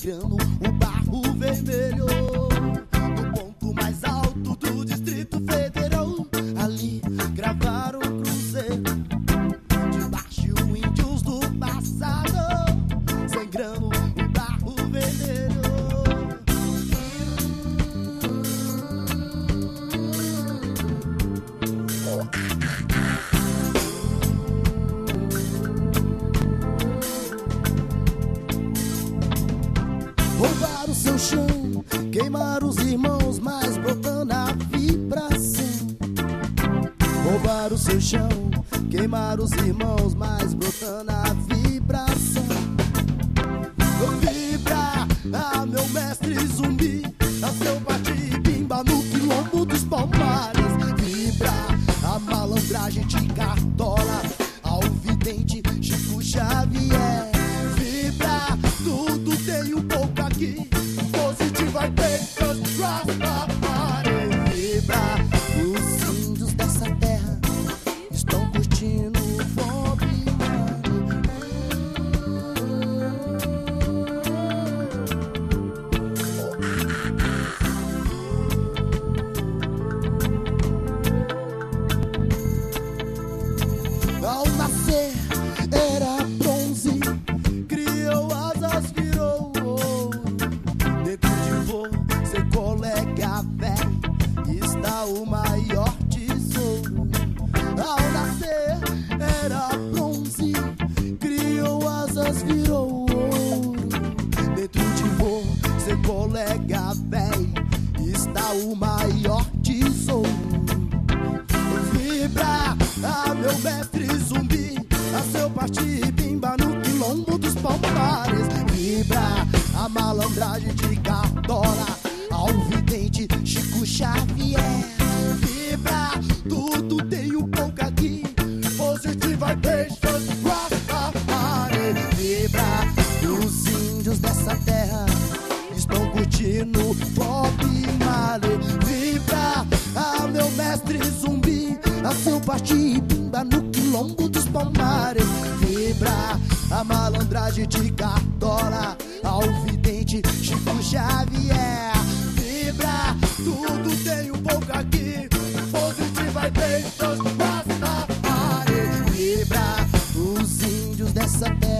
sangrando o barro vermelho do ponto mais alto do Distrito Federal. Ali gravaram um cruzeiro debaixo índios do passado, sangrando o barro vermelho. Roubar o seu chão, queimar os irmãos, mas brotando a vibração. Roubar o seu chão, queimar os irmãos, mas brotando a vibração. Vibra, meu mestre zumbi, a seu bate-bimba no quilombo dos Palmares. Vibra, a malandragem de Cartola, ao vidente Chico Xavier. Vibra, tudo tem um pouco aqui, positivo é Pecos, Rastafari. Vibra, os índios dessa terra estão curtindo o Bob Marley. Ao nascer era bronze, criou asas, virou ouro. Dentro de você, colega velho, está o maior tesouro. Ao nascer era bronze, criou asas, virou ouro. Dentro de você, colega velho, está o maior tesouro. Vibra, meu mestre zumbi, a seu bate-bimba no quilombo dos Palmares. Vibra, a malandragem de Cartola, ao vidente Chico Xavier. Vibra, tudo tem um pouco aqui, positive vibrations, Rastafari. Vibra, os índios dessa terra estão curtindo Bob Marley. Vibra, meu mestre zumbi, a seu bate-bimba no quilombo dos Palmares. Vibra, a malandragem de Cartola, ao vidente Chico Xavier. Vibra, tudo tem um pouco aqui, positive vibrations, Rastafari. Vibra, os índios dessa terra